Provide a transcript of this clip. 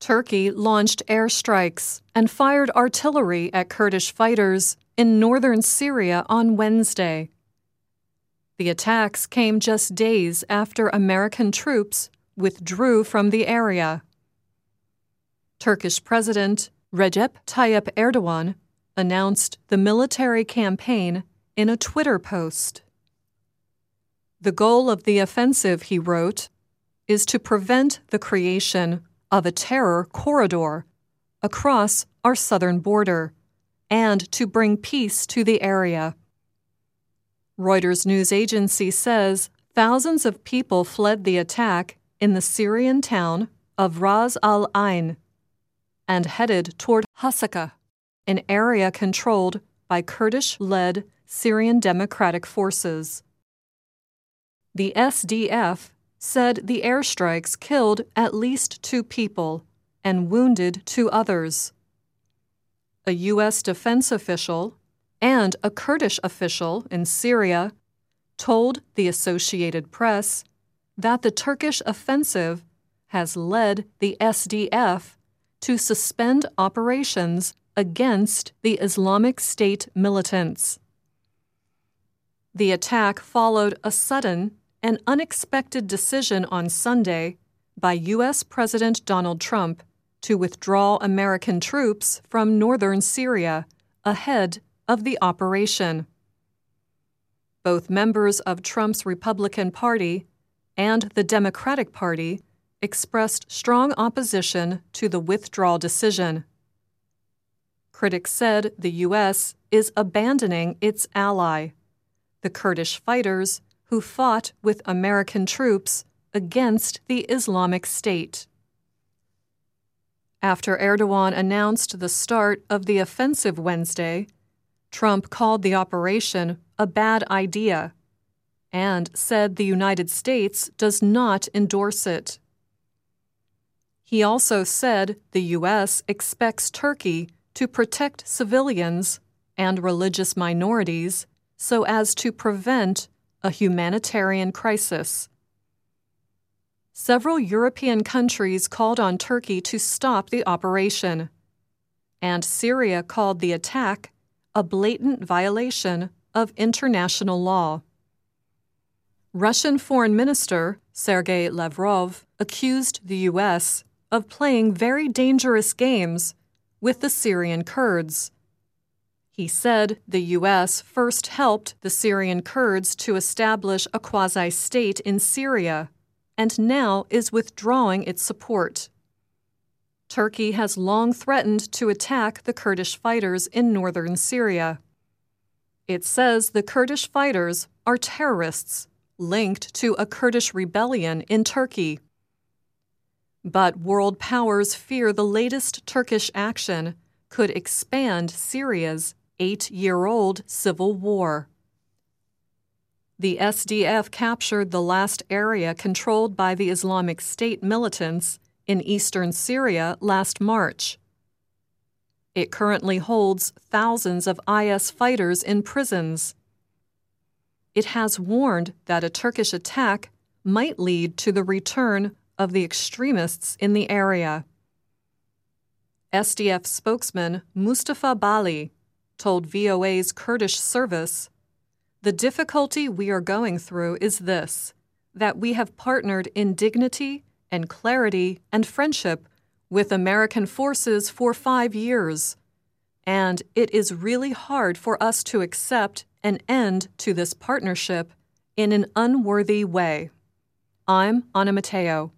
Turkey launched airstrikes and fired artillery at Kurdish fighters in northern Syria on Wednesday. The attacks came just days after American troops withdrew from the area. Turkish President Recep Tayyip Erdogan announced the military campaign in a Twitter post. The goal of the offensive, he wrote, is to prevent the creation of a terror corridor across our southern border and to bring peace to the area. Reuters news agency says thousands of people fled the attack in the Syrian town of Ras al Ain and headed toward Hasaka, an area controlled by Kurdish-led Syrian Democratic Forces. The SDF said the airstrikes killed at least 2 people and wounded 2 others. A U.S. defense official and a Kurdish official in Syria told the Associated Press that the Turkish offensive has led the SDF to suspend operations against the Islamic State militants. The attack followed a sudden and unexpected decision on Sunday by U.S. President Donald Trump to withdraw American troops from northern Syria ahead of the operation. Both members of Trump's Republican Party and the Democratic Party expressed strong opposition to the withdrawal decision. Critics said the U.S. is abandoning its ally, the Kurdish fighters who fought with American troops against the Islamic State. After Erdogan announced the start of the offensive Wednesday, Trump called the operation a bad idea and said the United States does not endorse it. He also said the U.S. expects Turkey to protect civilians and religious minorities so as to prevent a humanitarian crisis. Several European countries called on Turkey to stop the operation, and Syria called the attack a blatant violation of international law. Russian Foreign Minister Sergei Lavrov accused the U.S. of playing very dangerous games with the Syrian Kurds. He said the U.S. first helped the Syrian Kurds to establish a quasi-state in Syria and now is withdrawing its support. Turkey has long threatened to attack the Kurdish fighters in northern Syria. It says the Kurdish fighters are terrorists linked to a Kurdish rebellion in Turkey. But world powers fear the latest Turkish action could expand Syria's 8-year-old civil war. The SDF captured the last area controlled by the Islamic State militants in eastern Syria last March. It currently holds thousands of IS fighters in prisons. It has warned that a Turkish attack might lead to the return of the extremists in the area. SDF spokesman Mustafa Bali told VOA's Kurdish service, "The difficulty we are going through is this, that we have partnered in dignity and clarity and friendship with American forces for 5 years, and it is really hard for us to accept an end to this partnership in an unworthy way." I'm Anna Matteo.